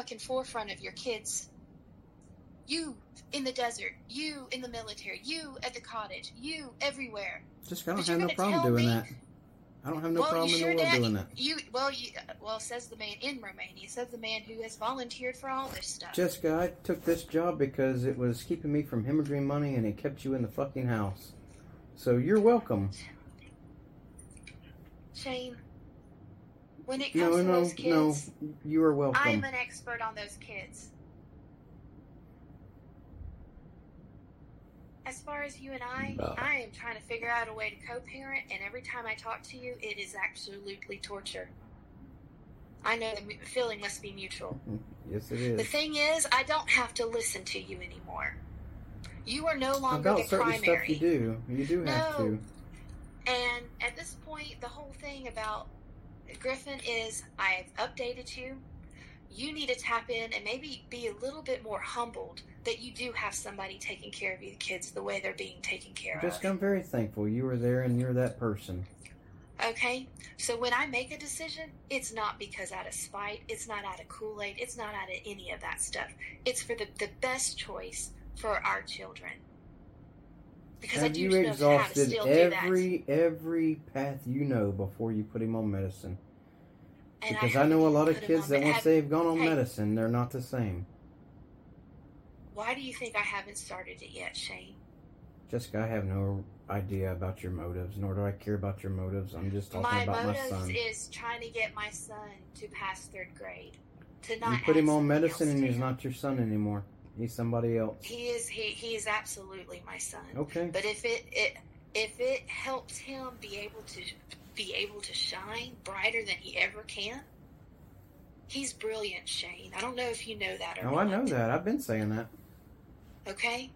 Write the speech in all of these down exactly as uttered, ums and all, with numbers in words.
fucking forefront of your kids. You in the desert, you in the military, you at the cottage, you everywhere. Just I don't have no problem doing me, that. I don't have no well, problem sure in the world did. doing that. You well, you well says the man in Romania. Says the man who has volunteered for all this stuff. Jessica, I took this job because it was keeping me from hemorrhaging money, and it kept you in the fucking house. So you're welcome. Shane, when it comes no, to no, those kids, no, you are welcome. I'm an expert on those kids. As far as you and I, No. I am trying to figure out a way to co-parent, and every time I talk to you, it is absolutely torture. I know the feeling must be mutual. Yes, it is. The thing is, I don't have to listen to you anymore. You are no longer About the certain primary. stuff you do. You do have No. to. And at this point, the whole thing about Griffin is I've updated you. You need to tap in and maybe be a little bit more humbled that you do have somebody taking care of you, the kids, the way they're being taken care Jessica, of. I'm very thankful you were there and you're that person. Okay? So when I make a decision, it's not because out of spite, it's not out of Kool-Aid, it's not out of any of that stuff. It's for the, the best choice for our children. Because Have I do you know how to exhausted still do every that. every path you know before you put him on medicine? And Because I, I know a haven't lot of put him kids on that med- once have- they've gone on hey, medicine, they're not the same. Why do you think I haven't started it yet, Shane? Jessica, I have no idea about your motives, nor do I care about your motives. I'm just talking My about my motives son. is trying to get my son to pass third grade. To not You put add him on something medicine else and to he's him. not your son anymore. He's somebody else. He is he he is absolutely my son. Okay. But if it, it if it helps him be able to be able to shine brighter than he ever can, he's brilliant, Shane. I don't know if you know that or Oh, not. I know that. I've been saying that. Okay?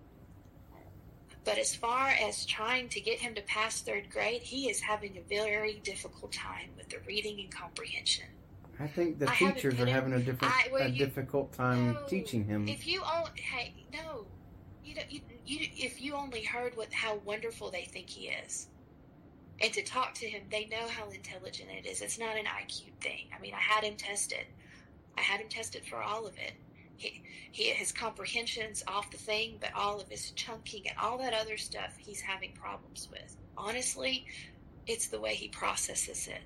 But as far as trying to get him to pass third grade, he is having a very difficult time with the reading and comprehension. I think the I haven't teachers put are him- having a different, I- well, a you- difficult time No, teaching him. If you only, hey, no, you don't. You, you, if you only heard what how wonderful they think he is, and to talk to him, they know how intelligent it is. It's not an I Q thing. I mean, I had him tested. I had him tested for all of it. He, he his comprehension's off the thing, but all of his chunking and all that other stuff, he's having problems with. Honestly, it's the way he processes it.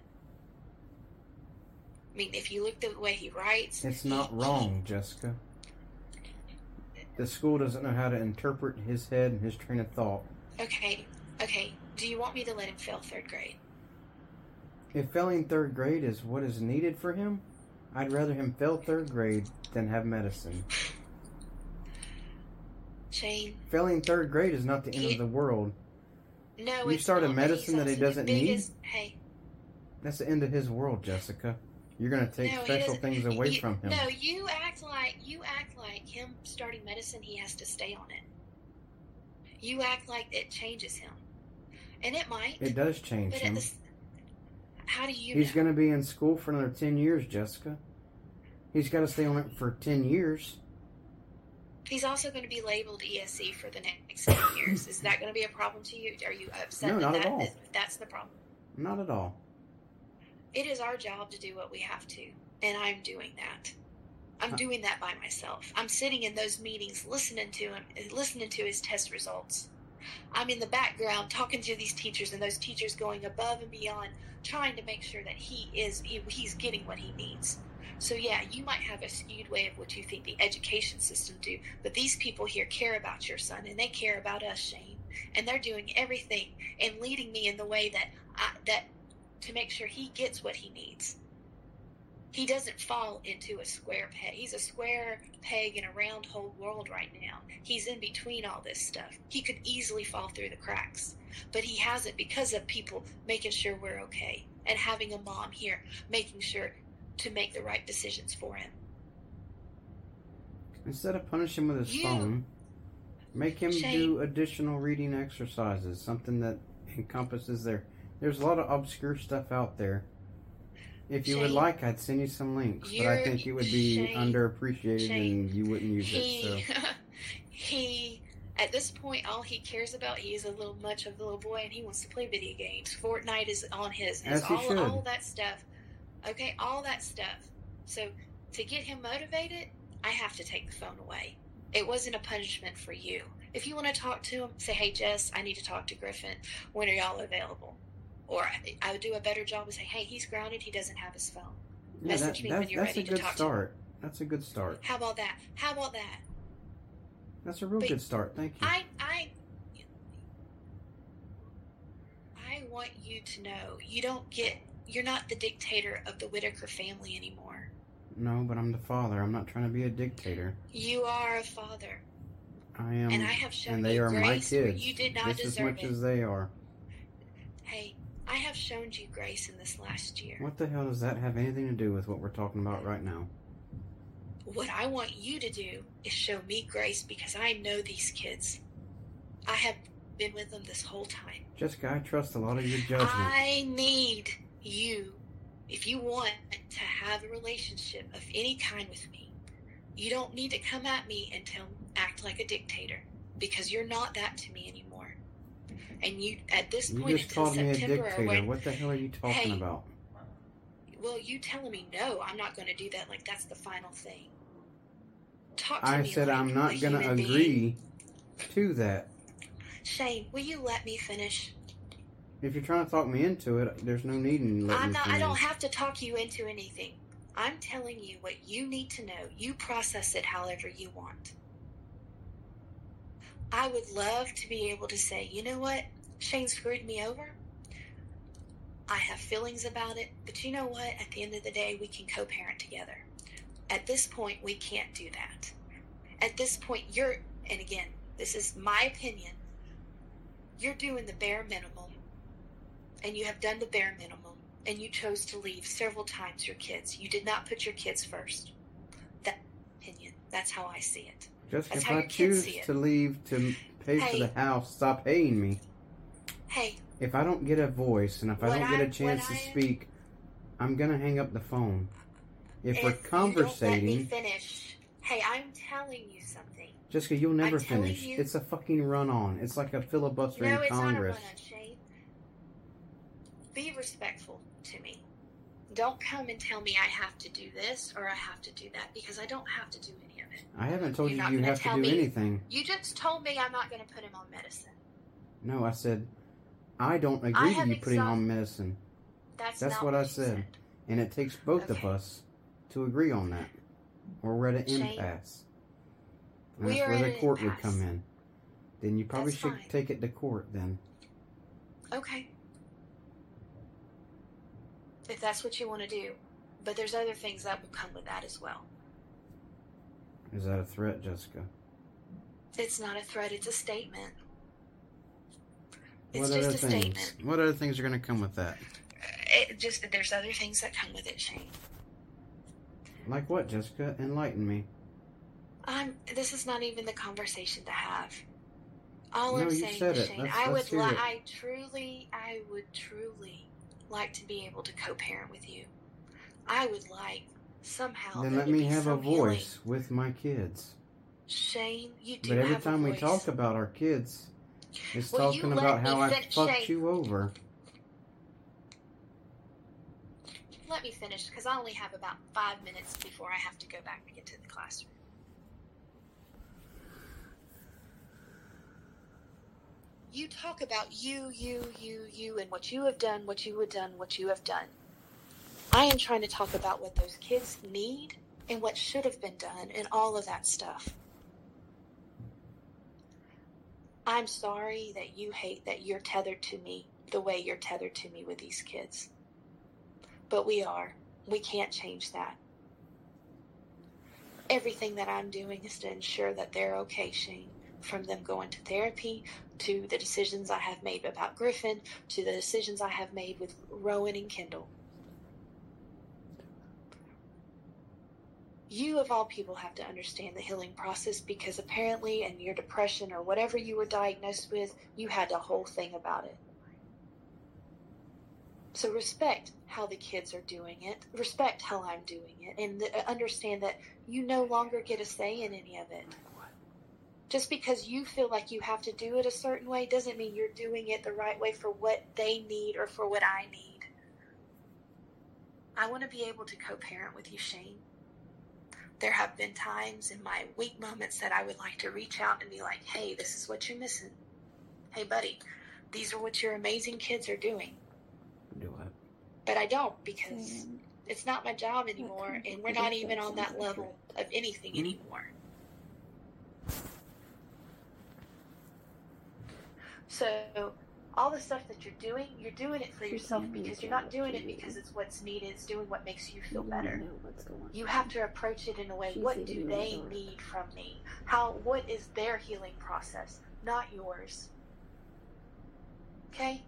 I mean, if you look at the way he writes, It's he- not wrong, Jessica. The school doesn't know how to interpret his head and his train of thought. Okay, okay. Do you want me to let him fail third grade? If failing third grade is what is needed for him, I'd rather him fail third grade than have medicine. Shane, Failing third grade is not the end He- of the world. no, You it's start a not, but medicine he's that he also the doesn't need? biggest- Hey, That's the end of his world, Jessica. You're going to take no, he special doesn't- things away you- from him. No, you act like you act like him starting medicine. He has to stay on it. You act like it changes him, and it might. It does change but at him. the, s- how do you? He's know? going to be in school for another ten years, Jessica. He's got to stay on it for ten years. He's also going to be labeled E S E for the next ten years. Is that going to be a problem to you? Are you upset No, that, not at that all. that- that's the problem? Not at all. It is our job to do what we have to, and I'm doing that. I'm Uh, doing that by myself. I'm sitting in those meetings, listening to him, listening to his test results. I'm in the background talking to these teachers, and those teachers going above and beyond, trying to make sure that he is he, he's getting what he needs. So yeah, you might have a skewed way of what you think the education system do, but these people here care about your son, and they care about us, Shane, and they're doing everything and leading me in the way that I, that to make sure he gets what he needs. He doesn't fall into a square peg. He's a square peg in a round hole world right now. He's in between all this stuff. He could easily fall through the cracks, but he hasn't because of people making sure we're okay and having a mom here making sure to make the right decisions for him. Instead of punishing him with his You- phone, make him Shane. do additional reading exercises, something that encompasses their... There's a lot of obscure stuff out there. If you would Shane, like, I'd send you some links, but I you're- think it would be Shane, underappreciated Shane, and you wouldn't use He, it, so... he, at this point, all he cares about, he is a little much of a little boy, and he wants to play video games. Fortnite is on his, his As he all, should. all that stuff. Okay, all that stuff. So to get him motivated, I have to take the phone away. It wasn't a punishment for you. If you want to talk to him, say, hey, Jess, I need to talk to Griffin. When are y'all available? Or I would do a better job of saying, hey, he's grounded. He doesn't have his phone. Yeah, Message that, me that's, when you're that's ready a good to talk start. to him. That's a good start. How about that? How about that? That's a real But good start. Thank you. I, I, I want you to know you don't get, you're not the dictator of the Whitaker family anymore. No, but I'm the father. I'm not trying to be a dictator. You are a father. I am, and I have shown and they you are my grace where kids, you did not just as deserve much it. as they are. Hey, I have shown you grace in this last year. What the hell does that have anything to do with what we're talking about right now? What I want you to do is show me grace because I know these kids. I have been with them this whole time. Jessica, I trust a lot of your judgment. I need you, if you want to have a relationship of any kind with me, you don't need to come at me and tell, act like a dictator, because you're not that to me anymore. And you, at this You point just until called me a September, dictator. or when, What the hell are you talking hey, about? well, you telling me no, I'm not going to do that. Like that's the final thing. Talk to I me said like I'm not a going to human being. agree to that. Shane, will you let me finish? If you're trying to talk me into it, there's no need in letting I'm me not. finish. I don't have to talk you into anything. I'm telling you what you need to know. You process it however you want. I would love to be able to say, you know what? Shane screwed me over. I have feelings about it, but you know what? At the end of the day, we can co-parent together. At this point, we can't do that. At this point, you're, and again, this is my opinion, you're doing the bare minimum, and you have done the bare minimum, and you chose to leave several times your kids. You did not put your kids first. That opinion. That's how I see it. Just That's if how I your kids choose see it. to leave to pay Hey. for the house, stop paying me. Hey, If I don't get a voice and if I What don't get I- a chance what to I am- speak, I'm gonna hang up the phone. If, if we're you don't let me conversating, finish, hey, I'm telling you something. Jessica, you'll never I'm telling finish. you- It's a fucking run on. It's like a filibuster No, in it's Congress. not a run-on, Shane. Be respectful to me. Don't come and tell me I have to do this or I have to do that, because I don't have to do any of it. I haven't told You're you not you gonna have to tell do me- anything. You just told me I'm not going to put him on medicine. No, I said I don't I agree to have you putting exhaust- on medicine, That's, That's not what what I you said. and it takes both of Okay. us to agree on that, or we're at an Shane, impasse. And we that's are where at the an court would impasse. come in. Then you probably That's should fine. take it to court then. Okay. If that's what you want to do. But there's other things that will come with that as well. Is that a threat, Jessica? It's not a threat, it's a statement. It's What just other a things? statement. What other things are going to come with that? It just there's other things that come with it, Shane. Like what, Jessica? Enlighten me. I'm. This is not even the conversation to have. All No, I'm you saying said is, it. Shane, Let's- I let's would. hear Li- it. I truly, I would truly like to be able to co-parent with you. I would like somehow. Then there let to me be have a some healing. voice with my kids. Shane, you do But every have time a we voice. talk about our kids, it's Will you talking let about me how I fin- fucked Shane. you over. Let me finish, because I only have about five minutes before I have to go back into the classroom. You talk about you, you, you, you, and what you have done, what you have done, what you have done. I am trying to talk about what those kids need and what should have been done and all of that stuff. I'm sorry that you hate that you're tethered to me the way you're tethered to me with these kids. But we are. We can't change that. Everything that I'm doing is to ensure that they're okay, Shane. From them going to therapy, to the decisions I have made about Griffin, to the decisions I have made with Rowan and Kendall. You, of all people, have to understand the healing process, because apparently in your depression or whatever you were diagnosed with, you had a whole thing about it. So respect how the kids are doing it, respect how I'm doing it, and th- understand that you no longer get a say in any of it. Just because you feel like you have to do it a certain way doesn't mean you're doing it the right way for what they need or for what I need. I want to be able to co-parent with you, Shane. There have been times in my weak moments that I would like to reach out and be like, hey, this is what you're missing. Hey, buddy, these are what your amazing kids are doing. Do what? But I don't, because it's not my job anymore, and we're not even on that level of anything anymore. So all the stuff that you're doing, you're doing it for yourself, because you're not doing it because it's what's needed. It's doing what makes you feel better. You have to approach it in a way, what do they need from me? How, what is their healing process, not yours? Okay?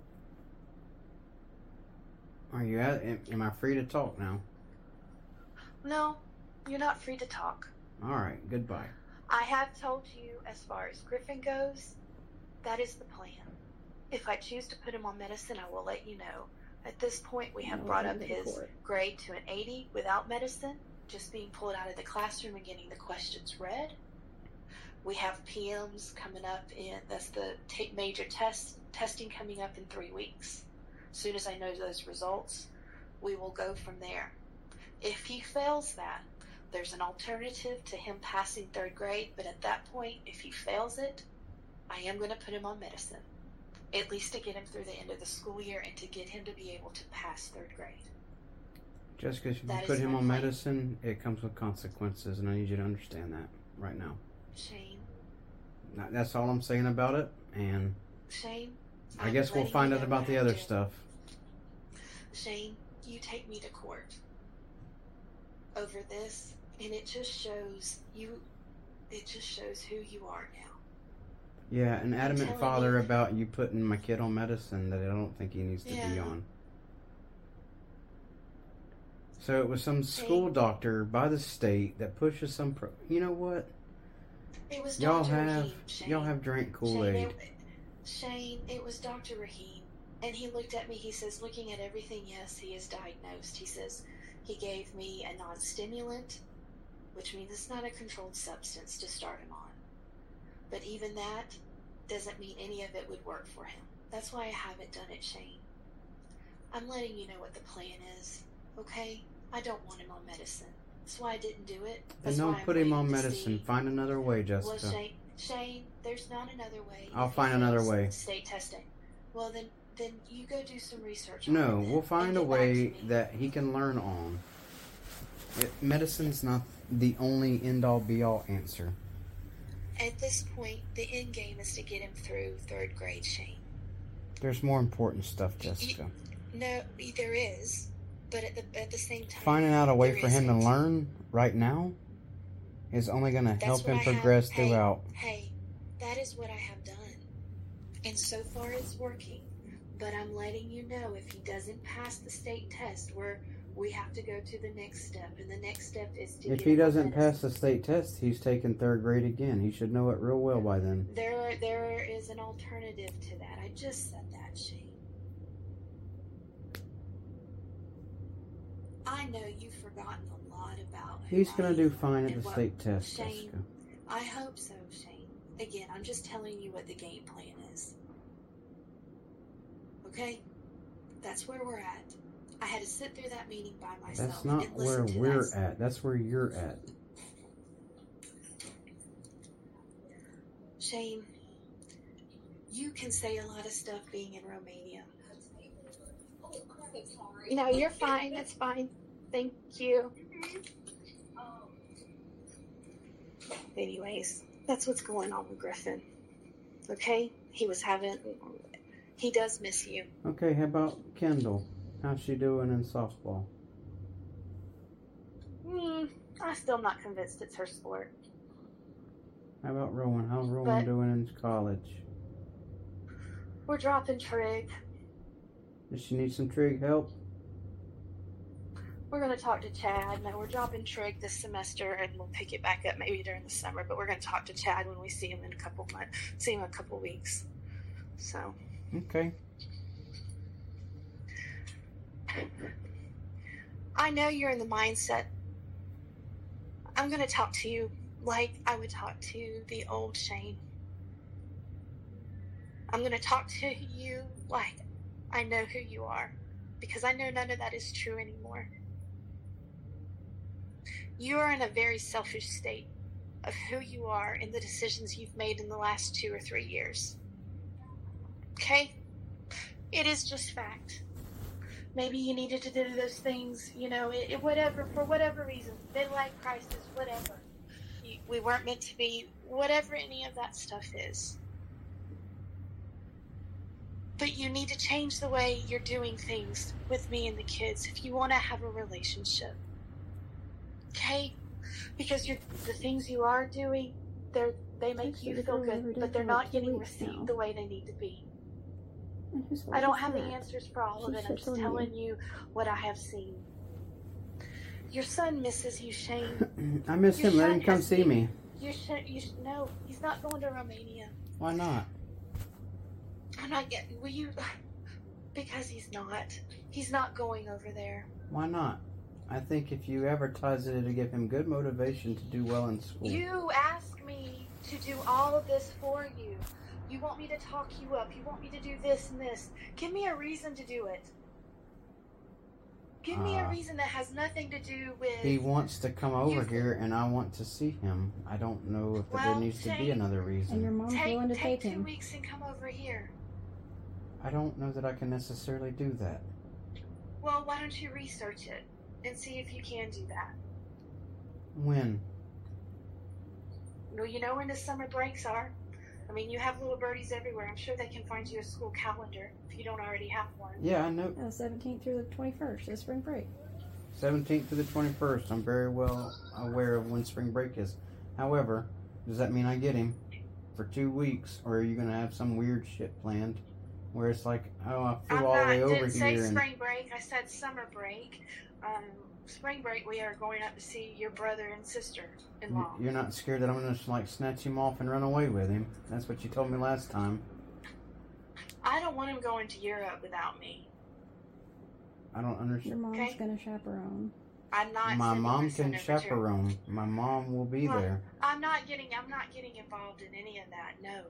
Are you at, am, am I free to talk now? No, you're not free to talk. All right, goodbye. I have told you, as far as Griffin goes, that is the plan. If I choose to put him on medicine, I will let you know. At this point, we have no, brought up his court. grade to an eighty without medicine, just being pulled out of the classroom and getting the questions read. We have P Ms coming up in, that's the t- major test, testing coming up in three weeks. As soon as I know those results, we will go from there. If he fails that, there's an alternative to him passing third grade, but at that point, if he fails it, I am going to put him on medicine, at least to get him through the end of the school year and to get him to be able to pass third grade. Just because you that put him on plan. medicine, it comes with consequences, and I need you to understand that right now. Shane. That's all I'm saying about it, and Shane, I I'm guess we'll find out about the other stuff. Shane, you take me to court over this, and it just shows you, it just shows who you are now. Yeah, an adamant father you. about you putting my kid on medicine that I don't think he needs to yeah. be on. So it was some school Shane. doctor by the state that pushes some. Pro- you know what? It was y'all Doctor have Rahim, Shane. y'all have drank Kool-Aid. Shane it, Shane, it was Doctor Rahim, and he looked at me. He says, looking at everything, yes, he is diagnosed. He says he gave me a non-stimulant, which means it's not a controlled substance to start him on. But even that doesn't mean any of it would work for him. That's why I haven't done it, Shane. I'm letting you know what the plan is, okay? I don't want him on medicine. That's why I didn't do it. That's then don't put him on medicine. See. Find another way, Jessica. Well, Shane, Shane, there's not another way. I'll find another way. State testing. Well, then, then you go do some research. No, on we'll find a way that he can learn on. It, medicine's not the only end-all, be-all answer. At this point, the end game is to get him through third grade, Shane. There's more important stuff, Jessica. You, no, there is. But at the at the same time, finding out a way for him to learn right now is only going to help him progress have, throughout. Hey, hey, that is what I have done. And so far it's working. But I'm letting you know, if he doesn't pass the state test, we're, we have to go to the next step. And the next step is to If he doesn't pass the state test, he's taking third grade again. He should know it real well by then. There, There is an alternative to that. I just said that, Shane. I know you've forgotten a lot about who He's going to do fine at and the what, state test, Shane, Jessica. I hope so, Shane. Again, I'm just telling you what the game plan is. Okay? That's where we're at. I had to sit through that meeting by myself. That's not and where listen to we're that. at. That's where you're at. Shane, you can say a lot of stuff being in Romania. No, you're fine. That's fine. Thank you. Anyways, that's what's going on with Griffin. Okay? He was having... He does miss you. Okay, how about Kendall? How's she doing in softball? Hmm, I'm still not convinced it's her sport. How about Rowan? How's Rowan But doing in college? We're dropping trig. Does she need some trig help? We're going to talk to Chad. No, we're dropping trig this semester, and we'll pick it back up maybe during the summer. But we're going to talk to Chad when we see him in a couple months. See him in a couple weeks. So. Okay. I know you're in the mindset. I'm going to talk to you like I would talk to the old Shane. I'm going to talk to you like I know who you are, because I know none of that is true anymore. You are in a very selfish state of who you are and the decisions you've made in the last two or three years. Okay? It is just fact. Maybe you needed to do those things, you know, it, it, whatever, for whatever reason, midlife crisis, whatever. You, we weren't meant to be, whatever any of that stuff is. But you need to change the way you're doing things with me and the kids if you want to have a relationship. Okay? Because you're, the things you are doing, they're, they make you feel good, but they're not getting received the way they need to be. I don't have the answers for all of it. I'm just telling you what I have seen. Your son misses you, Shane. I miss him. Let him come see me. You should. You should. No, he's not going to Romania. Why not? I'm not getting. Will you? Because he's not. He's not going over there. Why not? I think if you advertise it, it'll give him good motivation to do well in school. You ask me to do all of this for you. You want me to talk you up. You want me to do this and this. Give me a reason to do it. Give me uh, a reason that has nothing to do with... He wants to come over here, and I want to see him. I don't know if well, there needs take, to be another reason. And your mom's take, willing to take take two him. weeks and come over here. I don't know that I can necessarily do that. Well, why don't you research it and see if you can do that? When? Well, you know when the summer breaks are. I mean, you have little birdies everywhere. I'm sure they can find you a school calendar if you don't already have one. Yeah, I know. Uh, seventeenth through the twenty-first is spring break. seventeenth to the twenty-first. I'm very well aware of when spring break is. However, does that mean I get him for two weeks, or are you going to have some weird shit planned where it's like, oh, I flew I'm all not, the way over didn't say here? And spring break. I said summer break. Um, spring break, we are going up to see your brother and sister-in-law. you're not scared that I'm going to like snatch him off and run away with him? That's what you told me last time. I don't want him going to Europe without me. I don't Your understand. mom's Okay. gonna chaperone. I'm not. My sending mom my son can over to- chaperone. My mom will be Well, there. I'm not getting. I'm not getting involved in any of that. No.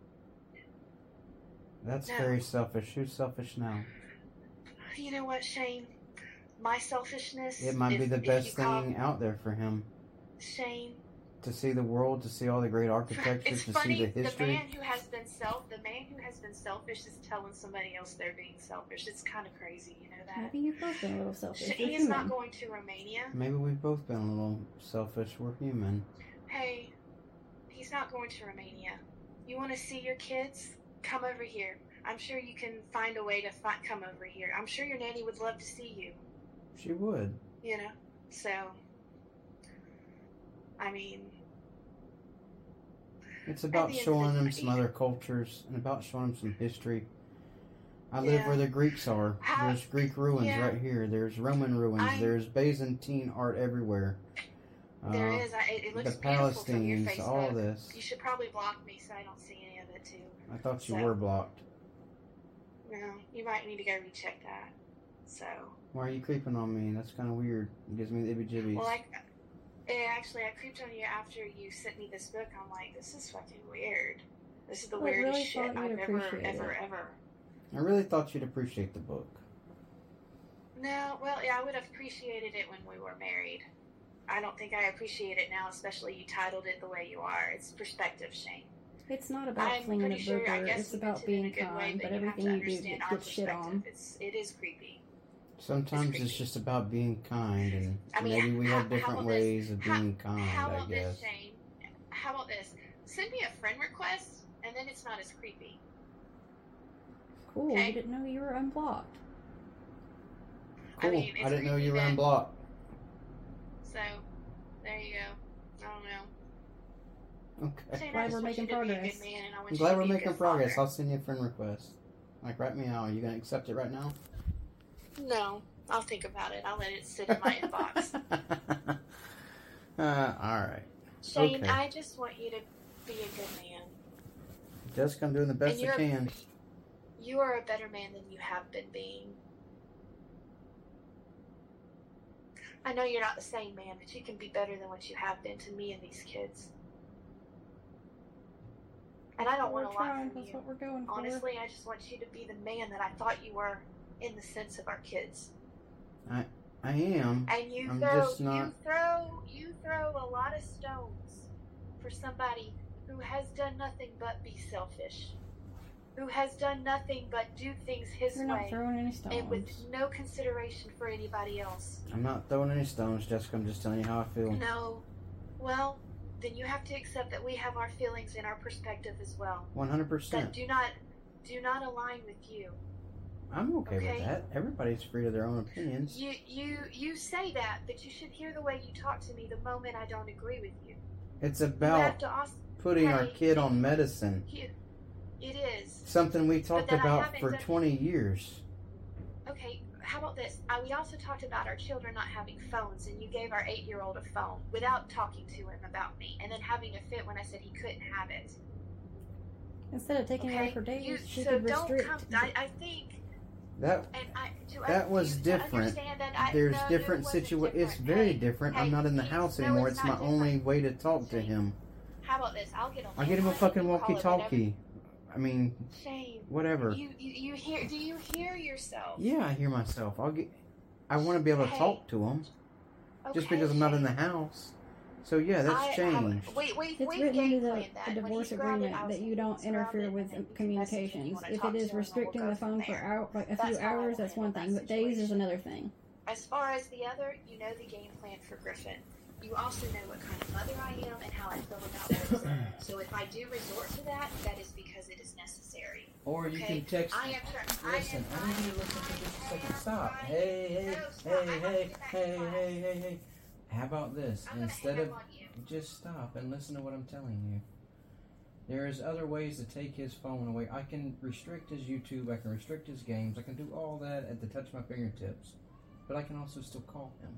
That's no. very selfish. Who's selfish now? You know what, Shane? My selfishness. It might if, be the if best you call- thing out there for him. Shane. To see the world, to see all the great architecture, It's to funny. see the The history. man who has been self. The man who has been selfish is telling somebody else they're being selfish. It's kind of crazy, you know that. Maybe you've both been a little selfish. Sh- You're He is human. not going to Romania. Maybe we've both been a little selfish. We're human. Hey, he's not going to Romania. You want to see your kids? Come over here. I'm sure you can find a way to fi- come over here. I'm sure your nanny would love to see you. She would. You know, so I mean, It's about the end of showing the them day- some other cultures and about showing them some history. I live Yeah. where the Greeks are. How- There's Greek ruins yeah. right here. There's Roman ruins. I- There's Byzantine art everywhere. there Uh, is. I, it, it looks the beautiful from your Palestinians, Facebook. all this. You should probably block me so I don't see any of it too. I thought you So- were blocked. No, you might need to go recheck that. So, Why are you creeping on me? That's kind of weird. It gives me the ibby-jibbies. well, I, eh, actually, I creeped on you after you sent me this book. I'm like, this is fucking weird. This is the I weirdest really shit thought you'd I've ever, appreciate ever, it. ever. I really thought you'd appreciate the book. No, well, yeah, I would have appreciated it when we were married. I don't think I appreciate it now, especially you titled it the way you are. It's perspective, Shane. It's not about I'm flinging a pretty sure, I booger. guess It's you about meant it in being a good way, kind. but But you have to everything you do understand our gets shit perspective. on. It's, it is creepy. Sometimes It's it's, creepy. just about being kind, and I mean, maybe we how- have how different about this? ways of How- being kind, How I about guess. this, Shane? How about this? Send me a friend request, and then it's not as creepy. Cool. Okay. You didn't know you were unblocked. Cool. I mean, it's I didn't know creepy you were that- unblocked. So, there you go. I don't know. Okay. Shane, Glad I just we're want making you to be a progress. good man, and I want I'm you glad to we're be a making good progress. father. I'll send you a friend request. Like, right meow. Are you going to accept it right now? No, I'll think about it. I'll let it sit in my inbox. uh, alright. Shane, Okay. I just want you to be a good man. Jessica, I'm doing the best And I you're- can. You are a better man than you have been being. I know you're not the same man, but you can be better than what you have been to me and these kids. And I don't We're want a lot trying. from That's you. what we're going for. Honestly, I just want you to be the man that I thought you were in the sense of our kids. I am. And you I'm throw just not- you throw you throw a lot of stones for somebody who has done nothing but be selfish. Who has done nothing but do things his You're way not throwing any stones. and with no consideration for anybody else. I'm not throwing any stones, Jessica. I'm just telling you how I feel. No. Well, then you have to accept that we have our feelings and our perspective as well. one hundred That percent. do not do not align with you. I'm okay, Okay. with that. Everybody's free to their own opinions. You you you say that, but you should hear the way you talk to me the moment I don't agree with you. It's You have about to also putting our hey, kid on medicine. you, it is. Something we talked then I about haven't for done- twenty years. Okay, how about this? Uh, we also talked about our children not having phones, and you gave our eight-year-old a phone without talking to him about me, and then having a fit when I said he couldn't have it. Instead of taking it away Okay, for days, you, she so could don't restrict. come. I, I think, That and I do. I, That was you different. Understand that I, there's no, no, different it wasn't situations. It's different. very Hey, different. hey, I'm not in the please, house no, anymore. it's It's my not only different. way to talk to Shane, him. How about this? I'll get on. I'll get him a landline, fucking you call it whatever. walkie-talkie. I mean, Shane, whatever. you, you you hear? Do you hear yourself? Yeah, I hear myself. I'll get. I want to be able to Hey. talk to him, just Okay, because I'm not in the Shane. house. So yeah, that's I have- changed. we, we, It's we written game into the, planned that. the When divorce he's grounded, agreement I'll that say you don't he's grounded, interfere and with then you can message him if you communications. wanna If talk it to is him, and we'll restricting go the from phone for there. out like a That's few how I hours, will that's handle one that thing, but days is situation. another thing. As far as the other, you know the game plan for Griffin. You also know what kind of mother I am and how I feel about this. So if I do resort to that, that is because it is necessary. Or you Okay. can text. I am trying. I Listen, am I need you to listen for just a second. Stop. Hey, hey, No, stop. I hey, have to hey, get back hey, to class. hey, hey, hey. How about this? I'm gonna Instead hang of up on you. just stop and listen to what I'm telling you. There is other ways to take his phone away. I can restrict his YouTube. I can restrict his games. I can do all that at the touch of my fingertips. But I can also still call him.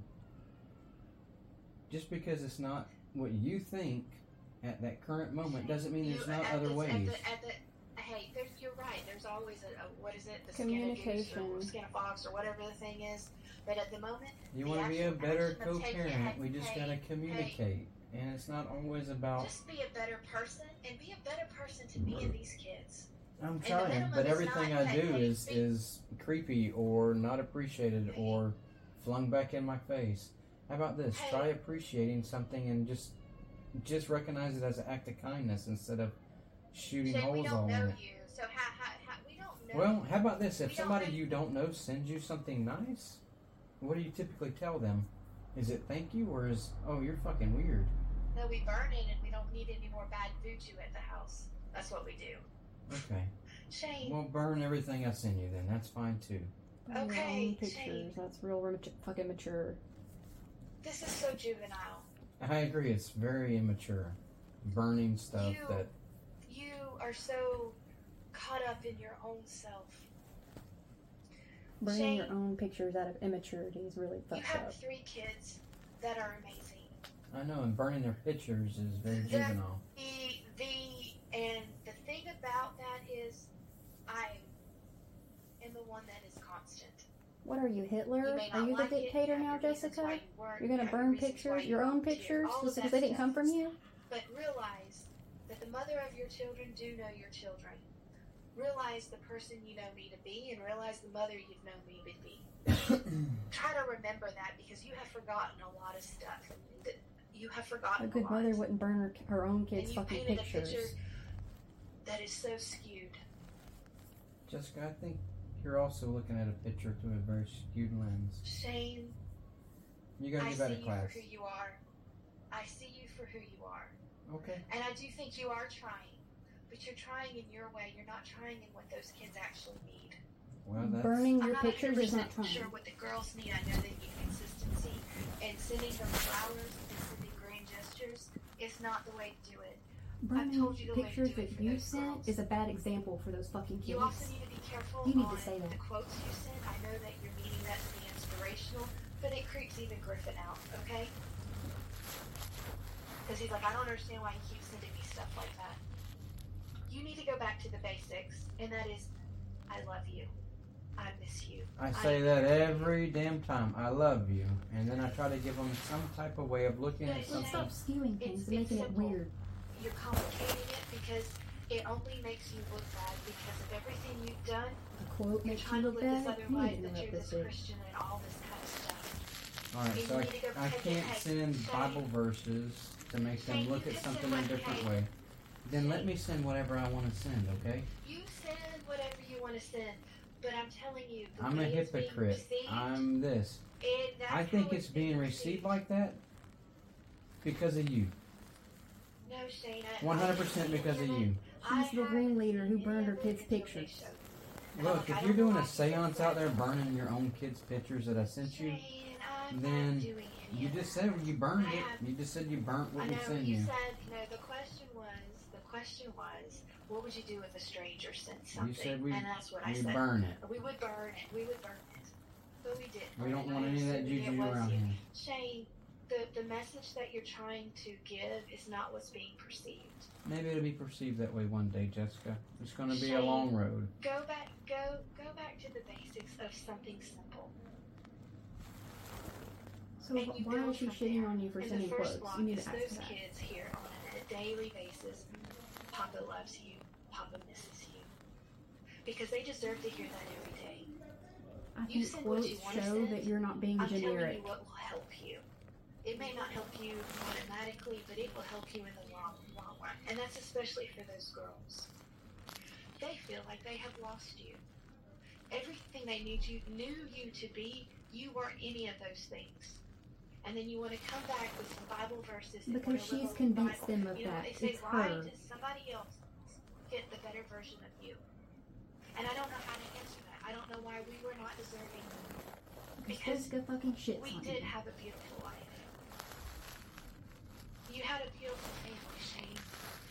Just because it's not what you think at that current moment doesn't mean there's You- not at other the- ways. At the, at the, hey, there's, you're right. There's always a, a what is it? The Communication. Skin of, skin of fox or whatever the thing is. But at the moment, You the want to be a actual better action of taking- co-parent. We just hey, gotta hey, communicate, and it's not always about. just be a better person and be a better person to me and these kids. I'm the trying, minimum but is everything not I that do they is speak- is creepy or not appreciated or flung back in my face. How about this? Hey. Try appreciating something and just just recognize it as an act of kindness instead of shooting Shane, we holes don't all in know it. you, so how, how, how, we don't know. Well, how about this? We If don't somebody know- you don't know sends you something nice, what do you typically tell them? Is it thank you or is oh you're fucking weird? No, we burn it and we don't need any more bad voodoo at the house. That's what we do. Okay. Shane, Well, burn everything I send you then. That's fine too. Your Okay, own pictures. Shane. That's real mat- fucking mature. this is so juvenile. I agree. It's very immature. Burning stuff You- that. You are so caught up in your own self. Bringing your Shane. own pictures out of immaturity is really You fucked have up. three kids that are amazing. I know, and burning their pictures is very The- juvenile. The the and the thing about that is, I am the one that is constant. What are you, You Hitler? may Are not you the like it, dictator you now, have your reasons Jessica? why you weren't, You're you gonna have your burn reasons why pictures, you your own weren't here, pictures, all just of because that they didn't come stuff. from you? But realize that the mother of your children do know your children. Realize the person you know me to be, and realize the mother you've known me to be. Try to remember that because you have forgotten a lot of stuff. That you have forgotten A good lot. mother wouldn't burn her, her own and kids' you fucking painted pictures. a picture that is so skewed. Jessica, I think you're also looking at a picture through a very skewed lens. Shane, You gotta I get see better you class. for who you are. I see you for who you are. Okay. And I do think you are trying. But you're trying in your way. You're not trying in what those kids actually need. Well, that's. Burning I'm your not pictures is not 100% trying. sure what the girls need. I know they need consistency. And sending them flowers and sending grand gestures is not the way to do it. Burning told you the way to pictures do it that for you those sent girls. is a bad example for those fucking kids. You also need to be careful You need on to say that. the quotes you send. I know that you're meaning that to be inspirational, but it creeps even Griffin out, okay? Because he's like, I don't understand why he keeps sending me stuff like that. You need to go back to the basics, and that is, I love you. I miss you. I say that every damn time. I love you, and then I try to give them some type of way of looking at Let's Let's something. stop skewing things It's- and it's making it simple. weird. You're complicating it because it only makes you look bad because of everything you've done. A quote You're makes you trying to look live this bad. other You need life to that interrupt you're this this bitch. Christian and all this kind of stuff. Alright, And so you I, need to go I protect your can't head. send Shane. Bible verses to make them Shane, look you at can something send a what- different hey. way. Then let Shane. me send whatever I want to send, okay? You send whatever you want to send, but I'm telling you, the I'm a way it's being hypocrite. received, I'm this. it, that's I think how it's being being received like that because of you. No, Shane. I, one hundred percent because of you. I She's the haven't ring leader who seen burned her any of kids' it until they pictures. showed me. Look, I if don't you're know doing why a you seance said out there that. burning your own kids' pictures that I sent you, Shane, I'm then not doing any you of just that. said you burned I it. have- You just said you burnt what I we know sent you you. said no. The question was the question was what would you do if a stranger sent something? said we- and that's what I We said. burn it. We would burn it. We would burn it. But we didn't. We don't And want I any of that assumed it juju was around you. here. Shane, the, the message that you're trying to give is not what's being perceived. Maybe it'll be perceived that way one day, Jessica. It's going to be a Shane. long road. Go back go go back to the basics of something simple. So And wh- you why build is she from shitting there. on you for And sending the first quotes? block You need is to ask those that. kids here on a daily basis. Papa loves you. Papa misses you. Because they deserve to hear that every day. I You think send what you quotes wanna show send. that you're not being I'm telling generic. you what will help you. It may not help you automatically, but it will help you in the long, long run. And that's especially for those girls. They feel like they have lost you. Everything they knew you knew you to be, you weren't any of those things. And then you want to come back with some Bible verses. and Because want to live she's a convinced Bible. them of You know, that. they say, It's why her. does somebody else get the better version of you? And I don't know how to answer that. I don't know why we were not deserving. Because Jessica fucking shits We on did you. have a beautiful life. You had a beautiful family, Shane.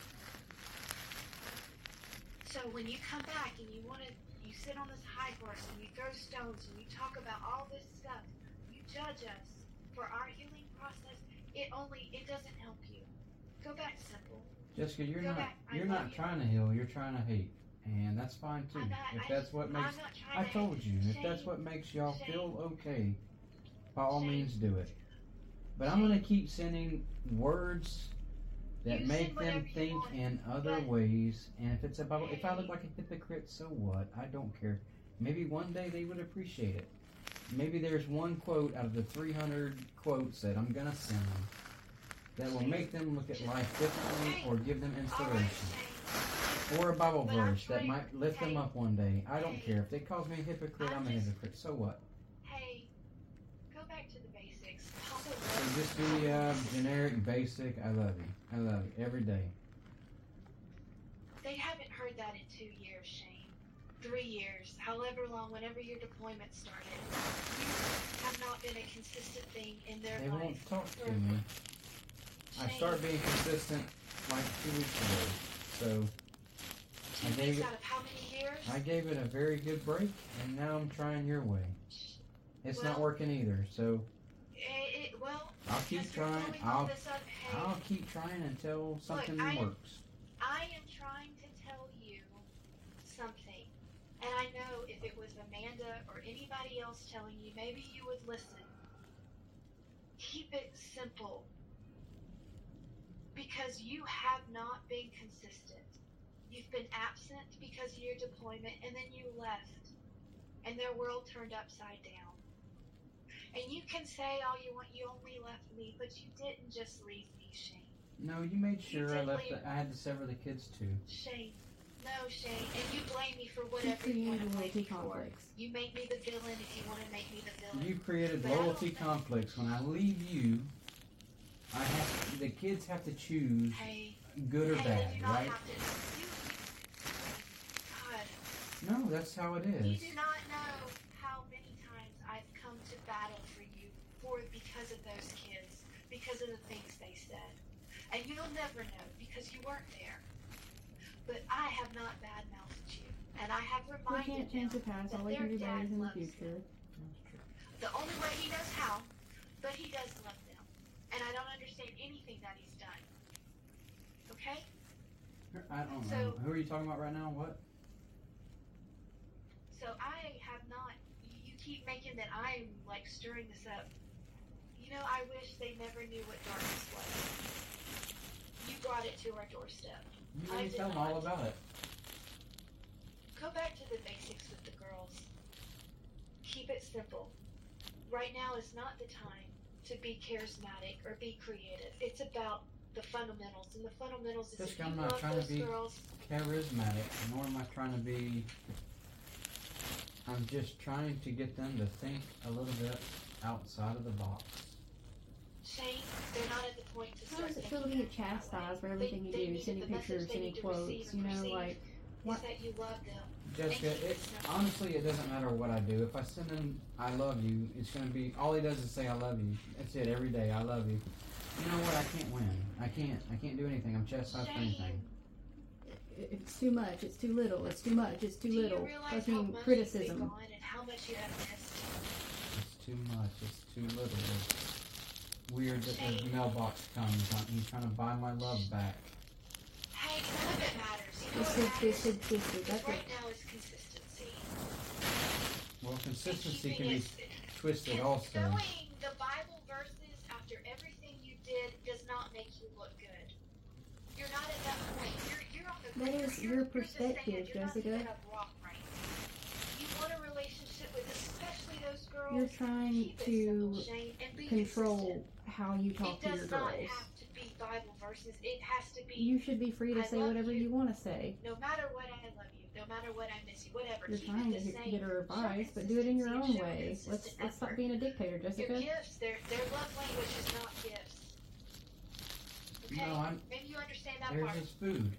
So when you come back and you want to, you sit on this high horse and you throw stones and you talk about all this stuff, you judge us for our healing process. It only, it doesn't help you. Go back simple. Jessica, you're Go not back. I you're love not you. trying to heal. You're trying to hate, and that's fine too. I'm not, If I, that's what makes I'm not I trying to told you, if that's Shane, what makes y'all Shane. feel okay, by all Shane. means do it. But I'm gonna keep sending words that You make send them whatever you think want, in other but- ways. And if it's about if I look Hey. like a hypocrite, so what? I don't care. Maybe one day they would appreciate it. Maybe there's one quote out of the three hundred quotes that I'm gonna send them that will make them look at life differently or give them All right, inspiration. Shane. Or a Bible But I'm verse that trying- might lift them hey, up one day. I don't hey, care. If they call me a hypocrite, I'm I'm a just- hypocrite. So what? Hey, go back to the basics. Papa So loves just you. be uh, generic, basic. I love you. I love you every day. They haven't heard that in two years, Shane. Three years, however long, whenever your deployment started. You have not been a consistent thing in their They life. won't talk to me. I Shane, started being consistent like two weeks ago. So two I gave weeks it- out of how many years? I gave it a very good break, and now I'm trying your way. It's not Well- working either. So It, it, well, I'll keep because you're trying. blowing all I'll this up, hey, I'll keep trying until something I- works. I am trying to tell you something. And I know if it was Amanda or anybody else telling you, maybe you would listen. Keep it simple. Because you have not been consistent. You've been absent because of your deployment, and then you left. And their world turned upside down. And you can say all you want, you only left me, but you didn't just leave me, Shane. No, you made You sure I did left. leave. The, I had to sever the kids too. Shane. No, Shane. And you blame me for She whatever you want created to blame loyalty me for. conflicts. You make me the villain if you want to make me the villain. You created But I don't loyalty think- conflicts. When I leave you, I have the kids have to choose Hey, good or hey, bad, they do not right? have to. You, God, No, that's how it you is. do not know how many times I've come to battle for you for because of those kids, because of the things they said. And you'll never know because you weren't there. But I have not badmouthed you, and I have We reminded can't change the them past. that All we their can do better dad is in the loves them. future. The only way he knows how, but he does love them. And I don't understand anything that he's done. Okay? I don't know. So- Who are you talking about right now? What? So I have not, you keep making that I'm like stirring this up. You know, I wish they never knew what darkness was. You brought it to our doorstep. You I already did tell them all not. about it. Go back to the basics with the girls. Keep it simple. Right now is not the time to be charismatic or be creative. It's about the fundamentals, and the fundamentals is Jessica, if you I'm not love trying those to be girls. charismatic, nor am I trying to be. I'm just trying to get them to think a little bit outside of the box. Shane, they're not at the point to How start does it feel to thinking get that way. chastised for They- everything you they do? need- Sending the message pictures, they sending need to quotes, receive you and know, perceive like, is what? that you love them. Jessica, And he it, does not. honestly, it doesn't matter what I do. If I send him "I love you," it's gonna be all he does is say "I love you." That's it every day. I love you. You know what? I can't win. I can't. I can't do anything. I'm chastised for anything. It- It's too much. It's too little. It's too much. It's too Do you little. realize how Fucking much criticism. you've been gone and how much you have missed? It's too much. It's too little. It's weird that the mailbox comes. I'm- He's trying to buy my love back. Hey, none of it matters. You know This what is, matters? this is, this is, Because that's it. right now is consistency. Well, And consistency keeping can be it- twisted and also. knowing the Bible verses after everything you did does not make you look good. You're not at that point. You're, you're on the That you're, is you're, your you're just saying perspective, you're not Jessica. picking up rock right now. You want a relationship with especially those girls. You're trying Keep it to simple, Shane, and be control consistent. how you talk It to your does not girls. have to be Bible verses. It has to be You should be free to I say love whatever you. you want to say. no matter what I love you, no matter what I miss you, whatever. You're keep trying it to the get same. get her Show advice, but do it in your own consistency, show way. Let's consistent let's stop effort. being a dictator, Your Jessica. gifts, their their love language is not gifts. Okay? No, I'm. Maybe you understand that There's part. his food,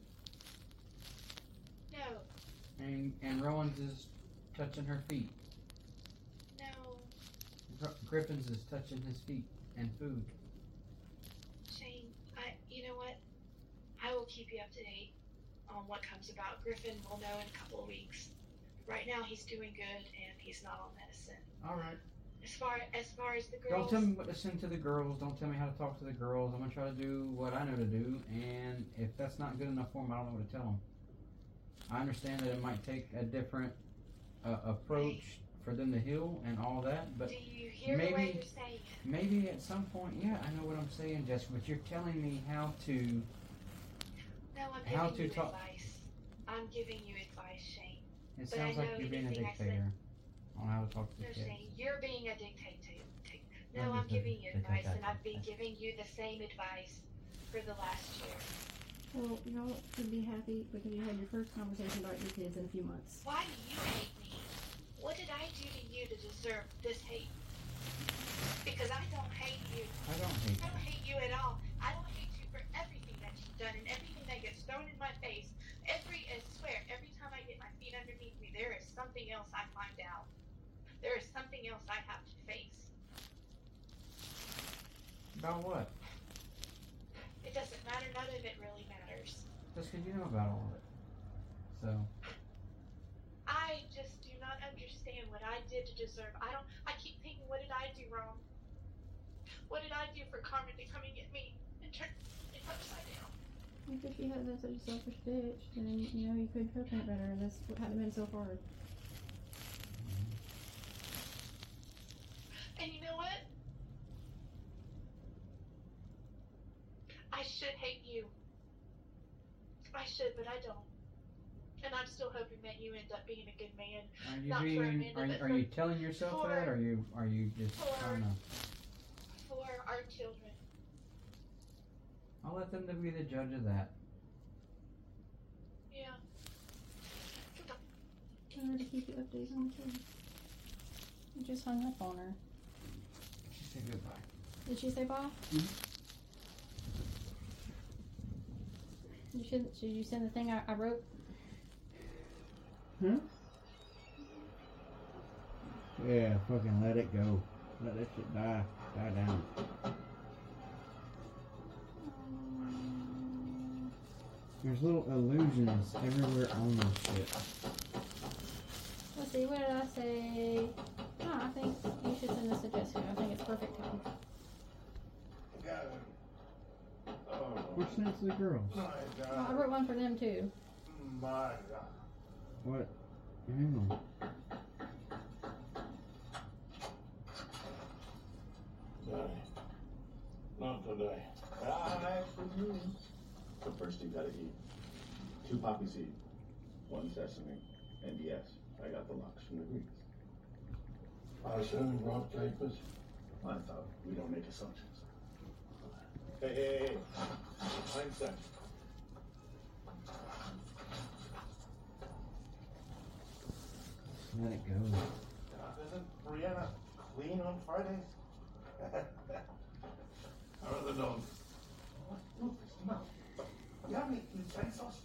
No, and and Rowan's is touching her feet. no, Gr- Griffin's is touching his feet and food. Shane. I. You know what? I will keep you up to date on what comes about. Griffin will know in a couple of weeks. Right now, he's doing good, and he's not on medicine. All right. As far as far as the girls. Don't tell me what to send to the girls. Don't tell me how to talk to the girls. I'm gonna try to do what I know to do, and if that's not good enough for them, I don't know what to tell them. I understand that it might take a different uh, approach for them to heal and all that, but Do you hear the way maybe- you're saying it? maybe at some point, yeah, I know what I'm saying, Jessica. But you're telling me how to. No, I'm How giving you to talk- advice. I'm giving you advice, Shane. It But I sounds like know you're being a anything I said- dictator on how to talk to No, the kids. Shane, you're being a dictator. No, No, I'm just a giving you advice, dictator. and I've been giving you the same advice for the last year. Well, y'all should be happy because you had your first conversation about your kids in a few months. Why do you hate me? What did I do to you to deserve this hate? Because I don't hate you. I don't hate I don't you. hate you at all. I don't hate you for everything that you've done and everything that gets thrown in my face. Every, I swear, every time I get my feet underneath me, there is something else I find out. There is something else I have to face. About what? It doesn't matter. None of it really matters. Just because you know about all of it. So, I just do not understand what I did to deserve. I don't. I keep thinking, what did I do wrong? What did I do for Carmen to come and get me and turn it upside down? Because she had that such a selfish bitch, then you know you couldn't cope it better, and that's what hadn't been so hard. And you know what? I should hate you. I should, but I don't. And I'm still hoping that you end up being a good man. are you Not for being? Amanda, Are you, but are for- you telling yourself for- that, or are you? Are you just for- trying to? For our children. I'll let them to be the judge of that. Yeah. Tell her to keep you updated on the kids. You just hung up on her. She said goodbye. Did she say bye? Mhm. You should. Should you send the thing I, I wrote? Hmm? Yeah, fucking let it go. Let that shit die. Die down. There's little illusions everywhere on this shit. Let's see. What did I say? No, I think you should send this to Jessica. I think it's perfect time. Which sent to the girls? Well, I wrote one for them too. My God. What? Hang on. Daddy. Not today. I for you. But first you gotta eat. Two poppy seed, one sesame, and yes, I got the locks from the Greeks. I assume you brought papers. I thought we don't make assumptions. Hey, hey, hey. Mindset. Let it go. Uh, isn't Brianna clean on Fridays? How are the dogs? Rufus, no. You have any utensils?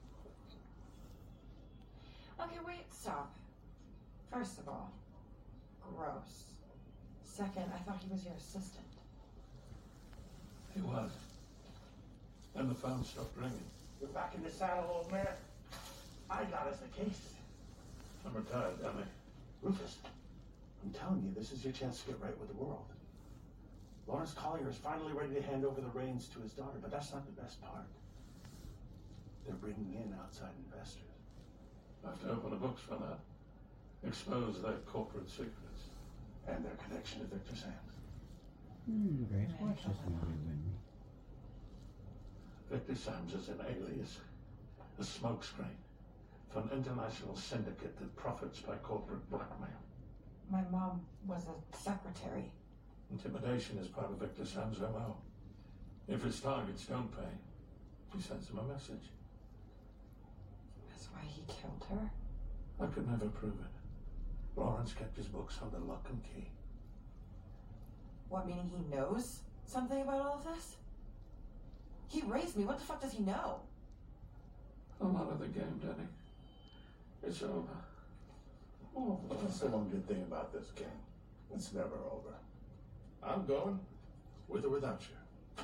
Okay, wait, stop. First of all, gross. Second, I thought he was your assistant. He was. Then the phone stopped ringing. You're back in the saddle, old man. I got us the case. I'm retired, damn it. Rufus, I'm telling you, this is your chance to get right with the world. Lawrence Collier is finally ready to hand over the reins to his daughter, but that's not the best part. They're bringing in outside investors. I have to open the books for that. Expose their corporate secrets. And their connection to Victor Sands. Hmm, Grace, watch this movie with me. Victor Sands is an alias, a smokescreen for an international syndicate that profits by corporate blackmail. My mom was a secretary. Intimidation is part of Victor Sands' M O. If his targets don't pay, he sends them a message. That's why he killed her? I could never prove it. Lawrence kept his books under lock and key. What, meaning he knows something about all of this? He raised me. What the fuck does he know? A lot of the game, Danny. It's over. Oh, that's the one good thing about this game. It's never over. I'm going, with or without you.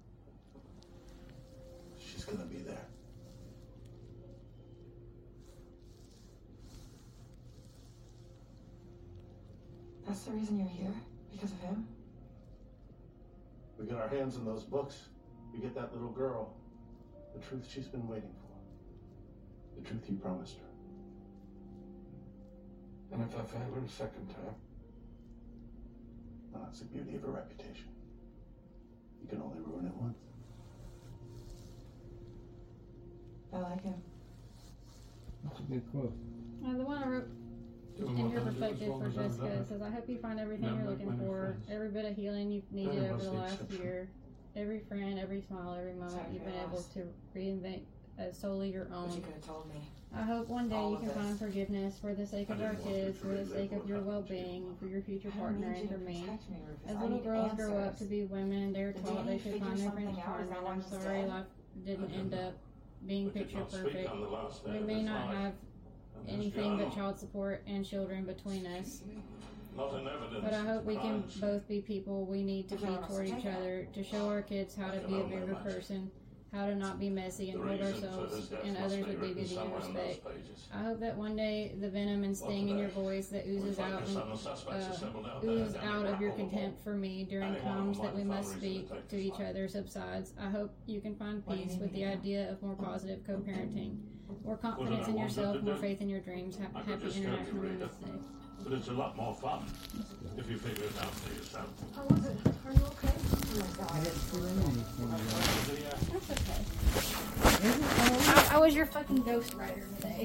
She's gonna be there. That's the reason you're here? Because of him? We get our hands on those books. We get that little girl. The truth she's been waiting for. The truth you promised her. And if I fail her a second time? Well, that's the beauty of a reputation. You can only ruin it once. I like him. That's a good quote. Uh, the one I wrote Doing in what your I do as perspective long for as I'm Jessica there. says, I hope you find everything Never you're make looking many for, friends. every bit of healing you've needed None of over us the the last exception. year, every friend, every smile, every moment Sorry you've for been your able loss. to reinvent as solely your But own. you could have told me. I hope one day All you of can this. find forgiveness for the sake I of our didn't want you kids, to for the relive sake of what your happened to you. well-being, for your future I don't partner, need and you for to me. protect me, Rufus. As I little need girls grow up answers. to be women, they're The taught day they you should figure find their something Prince out, is Charming. that I'm when he's sorry dead? life didn't I end didn't. up being We did picture not speak perfect. on the last day We of may his not life. have And his anything but journal, child support and children between us. not in evidence But I hope we can crimes. both be people we need to If be you want us to toward take each it. other, to show our kids how to I be a can bigger imagine. person, how to not be messy and The hold reason for ourselves his death and must others be with written dignity and somewhere in those respect. pages. I hope that one day the venom and sting in your today. voice that We oozes out focus and on the suspects uh, assembled out there, ooze Danny out of your Grapple contempt for me during Anyone who times that might we find must reason speak to take to this each life. other subsides. I hope you can find What do you peace need with me the to do? idea of more positive co-parenting, more What confidence did I in want yourself, them to more do? faith in your dreams. Ha- I could happy just go to International read Women's it. Day. But it's a lot more fun if you figure it out for yourself. How was it? Are you okay? Oh my I god. didn't feel anything. The, uh, That's okay. Is it? Oh, I, I was your fucking ghostwriter.